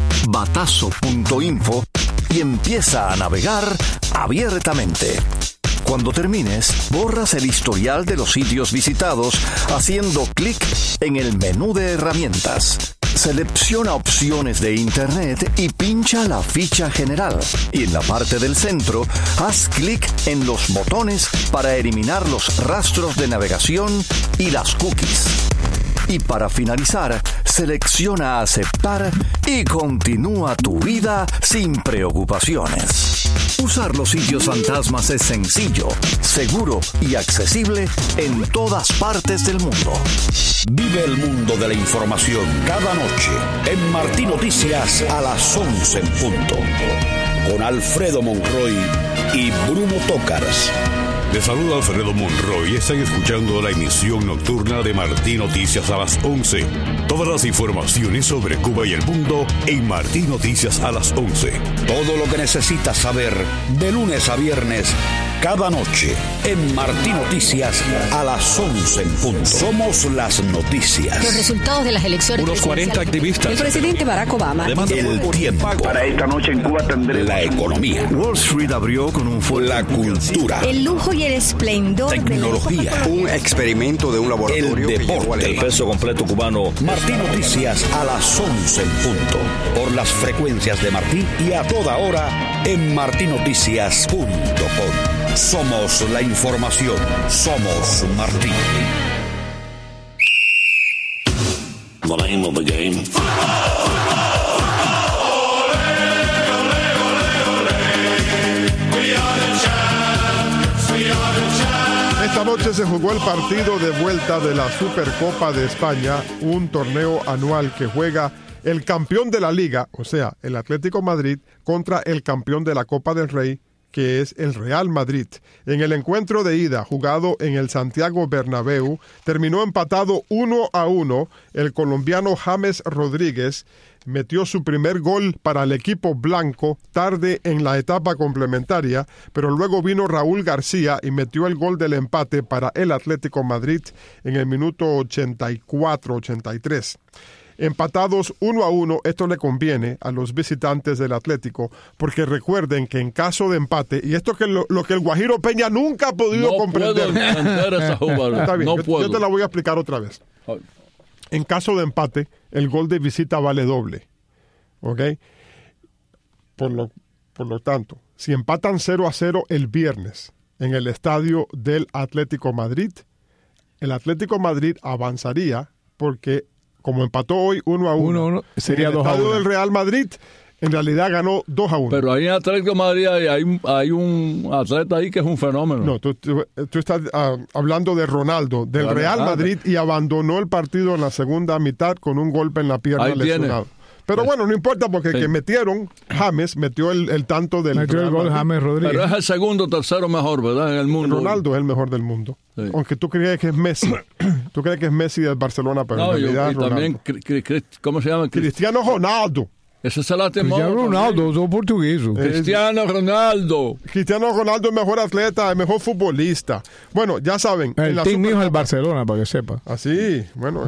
batazo.info y empieza a navegar abiertamente. Cuando termines, borras el historial de los sitios visitados haciendo clic en el menú de herramientas. Selecciona opciones de Internet y pincha la ficha general. Y en la parte del centro, haz clic en los botones para eliminar los rastros de navegación y las cookies. Y para finalizar, selecciona aceptar y continúa tu vida sin preocupaciones. Usar los sitios fantasmas es sencillo, seguro y accesible en todas partes del mundo. Vive el mundo de la información cada noche en Martí Noticias a las 11 en punto. Con Alfredo Monroy y Bruno Tócaras. Les saluda Alfredo Monroy y están escuchando la emisión nocturna de Martí Noticias a las 11. Todas las informaciones sobre Cuba y el mundo en Martí Noticias a las 11. Todo lo que necesitas saber de lunes a viernes, cada noche en Martí Noticias a las 11 en punto. Somos las noticias. Los resultados de las elecciones. Unos 40 activistas. El presidente Barack Obama. El tiempo. Para esta noche en Cuba tendremos la economía. Wall Street abrió con un fuerte. La cultura. El lujo y el esplendor. Tecnología. un experimento de un laboratorio. El deporte. El peso completo cubano. Martí Noticias a las 11 en punto. Por las frecuencias de Martí y a toda hora en martinoticias.com. Somos la información. Somos Martí. The name of the game. Esta noche se jugó el partido de vuelta de la Supercopa de España, un torneo anual que juega el campeón de la Liga, o sea, el Atlético Madrid, contra el campeón de la Copa del Rey, que es el Real Madrid. En el encuentro de ida, jugado en el Santiago Bernabéu, terminó empatado 1-1. El colombiano James Rodríguez metió su primer gol para el equipo blanco tarde en la etapa complementaria, pero luego vino Raúl García y metió el gol del empate para el Atlético Madrid en el minuto 84-83. Empatados 1-1, esto le conviene a los visitantes del Atlético, porque recuerden que en caso de empate, y esto es lo que el Guajiro Peña nunca ha podido comprender. Está bien, yo te la voy a explicar otra vez. En caso de empate, el gol de visita vale doble. ¿Ok? Por lo tanto, si empatan 0-0 el viernes en el estadio del Atlético Madrid, el Atlético Madrid avanzaría porque, como empató hoy 1-1, sería en el 2-1. estadio del Real Madrid, en realidad ganó 2-1. Pero ahí en Atlético de Madrid hay un atleta ahí que es un fenómeno. No, tú estás hablando de Ronaldo, del Real Madrid, y abandonó el partido en la segunda mitad con un golpe en la pierna lesionado. Pero bueno, no importa porque que metieron, James metió el tanto del metió el gol James Rodríguez. Pero es el segundo o tercero mejor, ¿verdad? En el mundo. Ronaldo es el mejor del mundo. Sí. Aunque tú crees que es Messi. Tú crees que es Messi del Barcelona, pero en realidad y también, ¿cómo se llama? Cristiano Ronaldo. Ese se la temó. Cristiano Ronaldo, soy portugués. Cristiano Ronaldo. Cristiano Ronaldo es mejor atleta, es mejor futbolista. Bueno, ya saben. El team mío es el Barcelona, para que sepa. Así, bueno.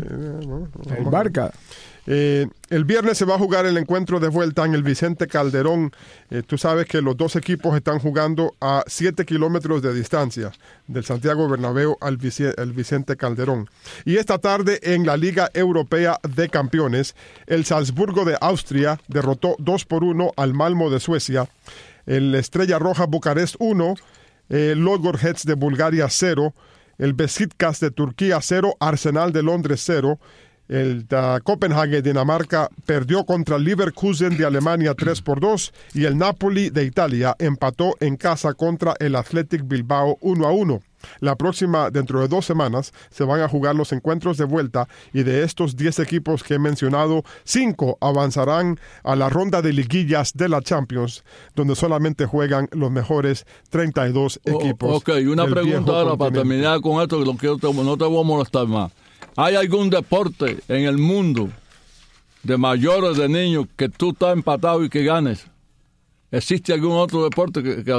El Barca. El viernes se va a jugar el encuentro de vuelta en el Vicente Calderón. Tú sabes que los dos equipos están jugando a 7 kilómetros de distancia del Santiago Bernabéu al Vicente Calderón. Y esta tarde en la Liga Europea de Campeones, el Salzburgo de Austria derrotó 2-1 al Malmö de Suecia. El Estrella Roja Bucarest 1, Ludogorets de Bulgaria 0, el Besiktas de Turquía 0, Arsenal de Londres 0. El Copenhague, Dinamarca, perdió contra el Leverkusen de Alemania 3-2 y el Napoli de Italia empató en casa contra el Athletic Bilbao 1-1. La próxima, dentro de 2 semanas, se van a jugar los encuentros de vuelta y de estos 10 equipos que he mencionado, 5 avanzarán a la ronda de liguillas de la Champions, donde solamente juegan los mejores 32 equipos. Ok, una pregunta ahora para terminar con esto, que no te voy a molestar más. ¿Hay algún deporte en el mundo de mayores, de niños, que tú estás empatado y que ganes? ¿Existe algún otro deporte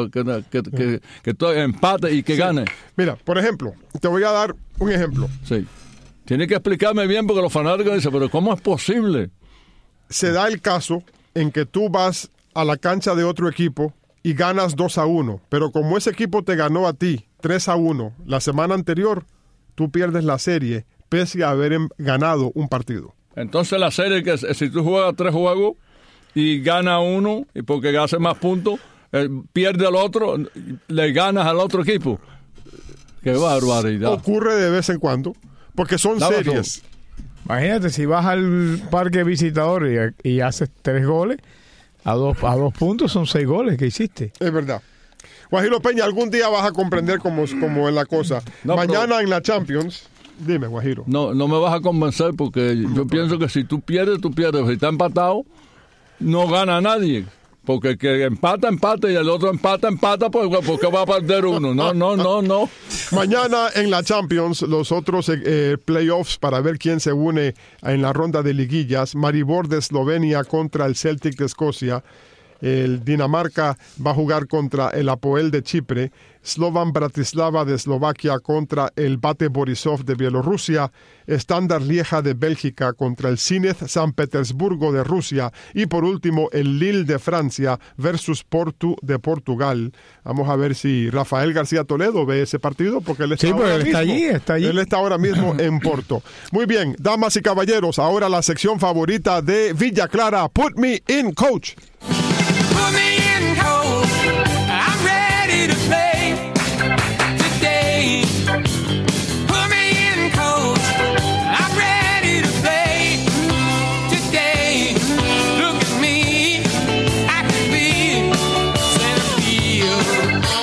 que tú empates y que ganes? Mira, por ejemplo, te voy a dar un ejemplo. Sí. Tienes que explicarme bien porque los fanáticos dicen, pero ¿cómo es posible? Se da el caso en que tú vas a la cancha de otro equipo y ganas 2-1, pero como ese equipo te ganó a ti 3-1 la semana anterior, tú pierdes la serie pese a haber ganado un partido. Entonces la serie, que si tú juegas 3 juegos y gana uno, y porque hace más puntos, pierde al otro, le ganas al otro equipo. ¡Qué barbaridad! Ocurre de vez en cuando, porque son series. Imagínate, si vas al parque visitador y haces 3 goles, a dos puntos son 6 goles que hiciste. Es verdad. Guajiro Peña, algún día vas a comprender cómo es la cosa. Mañana en la Champions... Dime, Guajiro. No me vas a convencer porque yo pienso que si tú pierdes, tú pierdes. Si está empatado, no gana nadie. Porque el que empata y el otro empata, pues porque va a perder uno. No. Mañana en la Champions, los otros playoffs para ver quién se une en la ronda de liguillas. Maribor de Eslovenia contra el Celtic de Escocia. El Dinamarca va a jugar contra el Apoel de Chipre. Slovan Bratislava de Eslovaquia contra el Bate Borisov de Bielorrusia. Standard Lieja de Bélgica contra el Zenit San Petersburgo de Rusia. Y por último, el Lille de Francia versus Porto de Portugal. Vamos a ver si Rafael García Toledo ve ese partido, porque él está, está allí. Él está ahora mismo en Porto. Muy bien, damas y caballeros, ahora la sección favorita de Villa Clara, Put Me In, Coach. Put me in, coach. I'm ready to play today. Put me in, coach. I'm ready to play today. Look at me, I can be center field. Bueno, esta es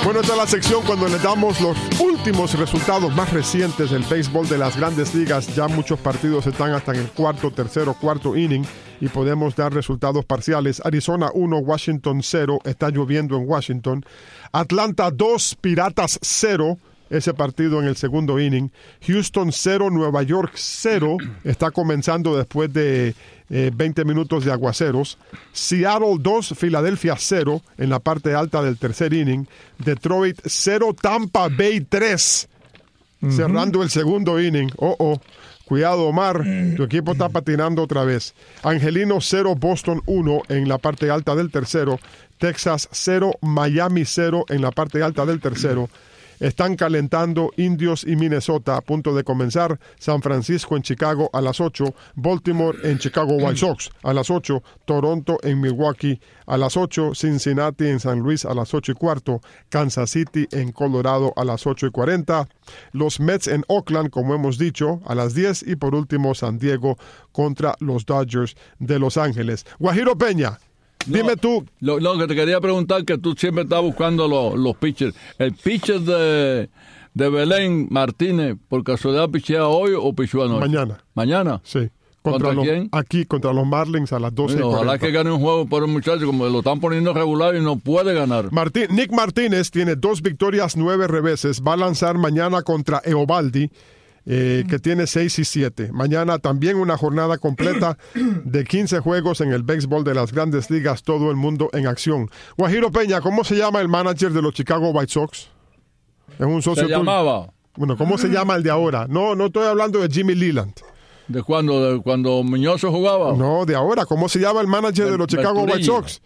la sección cuando les damos los últimos resultados más recientes del béisbol de las grandes ligas. Ya muchos partidos están hasta en el cuarto inning y podemos dar resultados parciales. Arizona 1, Washington 0. Está lloviendo en Washington. Atlanta 2, Piratas 0. Ese partido en el segundo inning. Houston 0, Nueva York 0. Está comenzando después de 20 minutos de aguaceros. Seattle 2, Filadelfia 0 en la parte alta del tercer inning. Detroit 0, Tampa Bay 3. Cerrando el segundo inning. Cuidado, Omar, tu equipo está patinando otra vez. Angelinos 0, Boston 1 en la parte alta del tercero. Texas 0, Miami 0 en la parte alta del tercero. Están calentando Indios y Minnesota a punto de comenzar. San Francisco en Chicago a las 8. Baltimore en Chicago White Sox a las 8. Toronto en Milwaukee a las 8. Cincinnati en San Luis a las 8:15. Kansas City en Colorado a las 8:40. Los Mets en Oakland, como hemos dicho, a las 10. Y por último, San Diego contra los Dodgers de Los Ángeles. Guajiro Peña. Dime tú. Lo que te quería preguntar, que tú siempre estás buscando los pitchers. ¿El pitcher de Belén Martínez, por casualidad, pichea hoy o pichó anoche? Mañana. Sí. ¿Contra quién? Aquí, contra los Marlins a las 12:40. Ojalá que gane un juego por un muchacho, como lo están poniendo regular y no puede ganar. Nick Martínez tiene 2 victorias, 9 reveses. Va a lanzar mañana contra Eovaldi, que tiene 6-7. Mañana también una jornada completa de 15 juegos en el béisbol de las grandes ligas, todo el mundo en acción. Guajiro Peña, ¿cómo se llama el manager de los Chicago White Sox? Es un socio tuyo. Llamaba. Bueno, ¿cómo se llama el de ahora? No estoy hablando de Jimmy Leland. ¿De cuándo? ¿De cuando Muñoz jugaba? No, de ahora. ¿Cómo se llama el manager de los Chicago White Sox?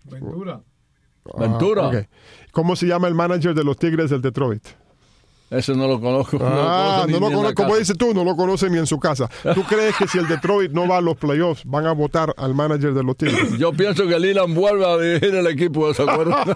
Ventura. Okay. ¿Cómo se llama el manager de los Tigres del Detroit? Ese no lo conozco. No lo conozco. Como dices tú, no lo conoce ni en su casa. ¿Tú crees que si el Detroit no va a los playoffs, van a votar al manager de los Tigres? Yo pienso que Leland vuelve a dirigir el equipo, ¿se acuerdan?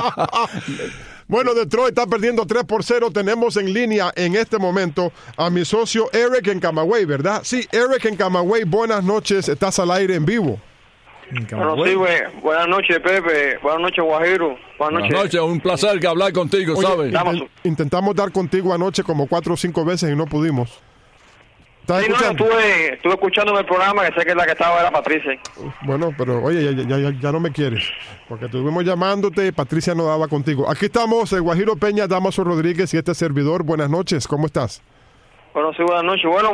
Bueno, Detroit está perdiendo 3-0. Tenemos en línea en este momento a mi socio Eric en Camagüey, ¿verdad? Sí, Eric en Camagüey, buenas noches. Estás al aire en vivo. Bueno, sí, güey. Buenas noches, Pepe. Buenas noches, Guajiro. Buenas noches. Un placer que hablar contigo, ¿sabes? Intentamos dar contigo anoche como 4 o 5 veces y no pudimos. ¿Estás escuchando? Estuve escuchando el programa, que sé que la que estaba era Patricia. Bueno, pero oye, ya no me quieres, porque estuvimos llamándote y Patricia no daba contigo. Aquí estamos, Guajiro Peña, Damaso Rodríguez y este servidor. Buenas noches, ¿cómo estás? Bueno, sí, buenas noches. Bueno,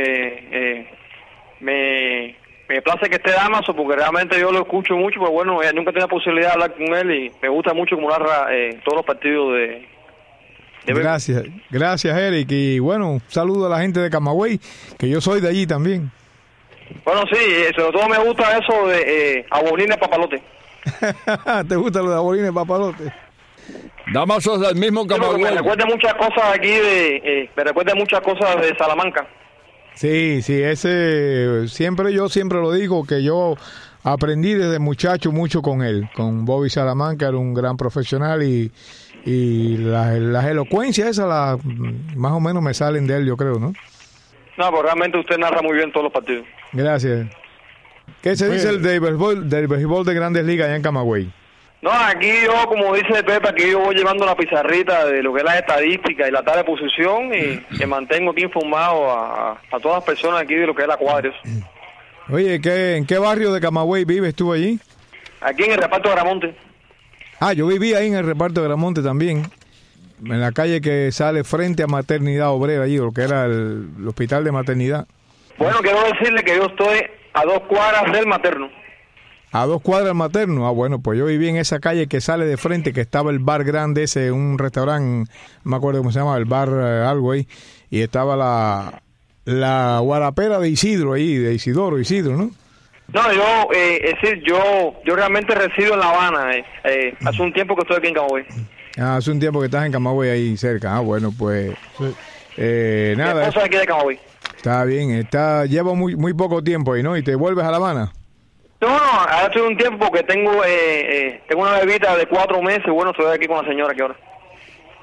me place que esté Damaso, porque realmente yo lo escucho mucho, pero bueno, nunca he tenido la posibilidad de hablar con él y me gusta mucho cómo narra todos los partidos de Gracias, Eric. Y bueno, un saludo a la gente de Camagüey, que yo soy de allí también. Bueno, sí, sobre todo me gusta eso de Abolines Papalote. ¿Te gusta lo de Abolines Papalote? Damaso es del mismo Camagüey. Me recuerda muchas cosas aquí me recuerda muchas cosas de Salamanca. Sí, ese yo siempre lo digo, que yo aprendí desde muchacho mucho con él, con Bobby Salamanca. Era un gran profesional y las elocuencias esas más o menos me salen de él, yo creo, ¿no? No, pues realmente usted narra muy bien todos los partidos. Gracias. ¿Qué se dice del béisbol de Grandes Ligas allá en Camagüey? No, aquí yo, como dice Pepe, aquí yo voy llevando la pizarrita de lo que es la estadística y la tabla de posición y me mantengo aquí informado a todas las personas aquí de lo que es la Cuadros. Oye, ¿en qué barrio de Camagüey vives tú allí? Aquí en el reparto de Gramonte. Yo viví ahí en el reparto de Gramonte también, en la calle que sale frente a Maternidad Obrera, allí, lo que era el hospital de maternidad. Bueno, quiero decirle que yo estoy a 2 cuadras del materno. ¿A 2 cuadras del materno? Bueno, pues yo viví en esa calle que sale de frente, que estaba el bar grande ese, un restaurante, no me acuerdo cómo se llama, el bar algo ahí, y estaba la guarapera de Isidro ahí, de Isidoro, ¿no? No, yo realmente resido en La Habana. Hace un tiempo que estoy aquí en Camagüey. Hace un tiempo que estás en Camagüey ahí cerca. Bueno, pues nada. Mi esposa aquí de Camagüey. Está bien, lleva muy poco tiempo ahí, ¿no? ¿Y te vuelves a La Habana? No, hace un tiempo que tengo una bebita de 4 meses. Bueno, estoy aquí con la señora aquí ahora.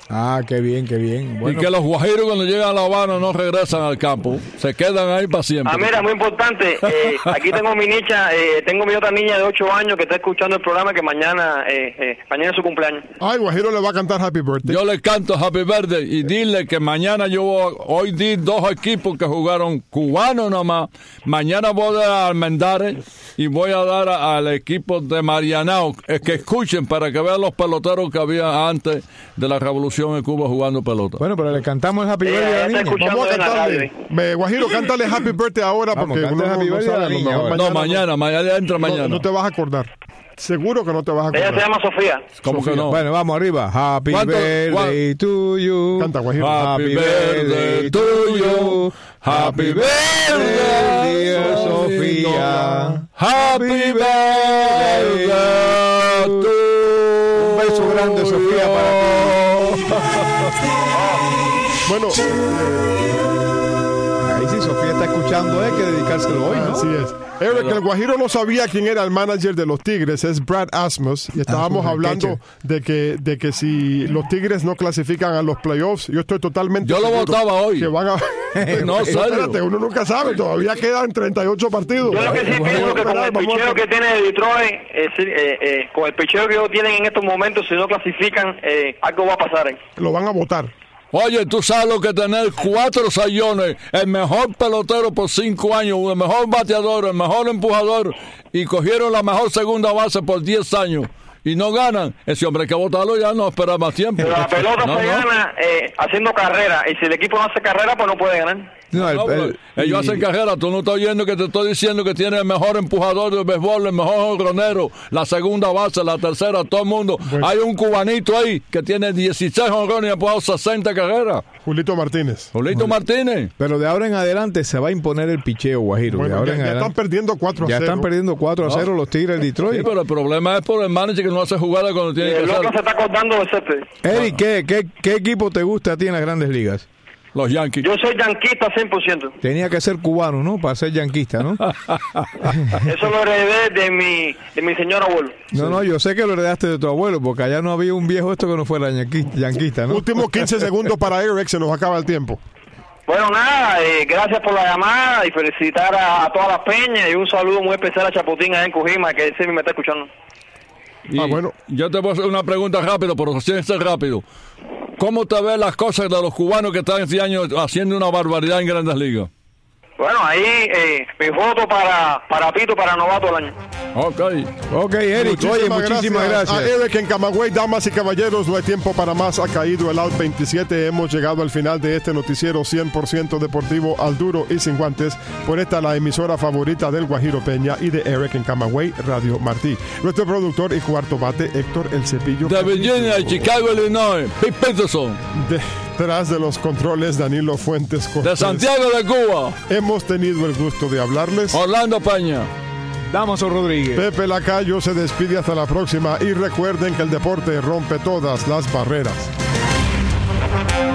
Ah, qué bien, qué bien. Bueno. Y que los guajiros cuando llegan a La Habana no regresan al campo, se quedan ahí para siempre. Ah, mira, muy importante, aquí tengo mi niña, tengo mi otra niña de 8 años que está escuchando el programa, que mañana es su cumpleaños. Ay, guajiro le va a cantar Happy Birthday. Yo le canto Happy Birthday y dile que mañana hoy di 2 equipos que jugaron cubanos nomás. Mañana voy a dar a Almendares y voy a dar al equipo de Marianao, que escuchen para que vean los peloteros que había antes de la revolución en Cuba jugando pelota. Bueno, pero le cantamos el Happy Birthday a la niña. Vamos a cantarle. Guajiro, cántale Happy Birthday ahora. Vamos, porque uno Happy Birthday a la niña. Mañana entra mañana. No te vas a acordar. Seguro que no te vas a acordar. Ella se llama Sofía. ¿Cómo que no? Bueno, vamos arriba. Happy birthday to you. Canta, Guajiro. Happy birthday to you. Happy birthday, dear Sofía. Happy birthday to you. Un beso grande, Sofía, para ti. Bueno, ahí sí, Sofía está escuchando, hay que dedicárselo hoy, ¿no? Así es. Eric, el Guajiro no sabía quién era el manager de los Tigres, es Brad Asmus, y estábamos hablando de que si los Tigres no clasifican a los playoffs, yo estoy totalmente Yo lo votaba hoy. Que van a... No, espérate, uno nunca sabe, todavía quedan 38 partidos. Yo lo que sí pienso que con el picheo que tiene Detroit, con el picheo que ellos tienen en estos momentos, si no clasifican, algo va a pasar. Lo van a votar. Oye, tú sabes lo que tener 4 sayones, el mejor pelotero por 5 años, el mejor bateador, el mejor empujador, y cogieron la mejor segunda base por 10 años. Y no ganan. Ese hombre hay que votarlo ya, no espera más tiempo. Pero la pelota se gana haciendo carrera, y si el equipo no hace carrera, pues no puede ganar. Ellos hacen carrera. Tú no estás oyendo que te estoy diciendo que tiene el mejor empujador del béisbol, el mejor jonronero, la segunda base, la tercera, todo el mundo. Bueno. Hay un cubanito ahí que tiene 16 jonrones y ha empujado 60 carreras. Julito Martínez. Martínez. Pero de ahora en adelante se va a imponer el picheo, Guajiro. Bueno, de ahora ya están perdiendo 4-0. Ya están perdiendo 4-0 los Tigres de Detroit. Sí, pero el problema es por el manager que no hace jugada cuando tiene que hacer. El loco se está acordando de césped. Eric, ¿qué equipo te gusta a ti en las Grandes Ligas? Los Yankees. Yo soy yanquista 100%. Tenía que ser cubano, ¿no? Para ser yanquista, ¿no? Eso lo heredé de mi señor abuelo. No, yo sé que lo heredaste de tu abuelo, porque allá no había un viejo esto que no fuera yanquista, ¿no? Últimos 15 segundos para Eric, se nos acaba el tiempo. Bueno, nada, gracias por la llamada y felicitar a todas las peñas y un saludo muy especial a Chapotín allá en Cojima, que ese me está escuchando. Bueno. Yo te voy a hacer una pregunta rápido, pero tiene que ser rápido. ¿Cómo te ves las cosas de los cubanos que están este año haciendo una barbaridad en Grandes Ligas? Bueno, ahí mi voto para Pito, para novato del año. Ok, Eric, muchísimas gracias. A Eric en Camagüey, damas y caballeros, no hay tiempo para más. Ha caído el out 27. Hemos llegado al final de este noticiero 100% deportivo al duro y sin guantes. Por esta la emisora favorita del Guajiro Peña y de Eric en Camagüey, Radio Martí. Nuestro productor y cuarto bate, Héctor El Cepillo. De Virginia, Chicago, Illinois, Pete Peterson. Detrás de los controles, Danilo Fuentes Cortés. De Santiago de Cuba. Hemos tenido el gusto de hablarles. Orlando Peña. Damaso Rodríguez. Pepe Lacayo se despide hasta la próxima y recuerden que el deporte rompe todas las barreras.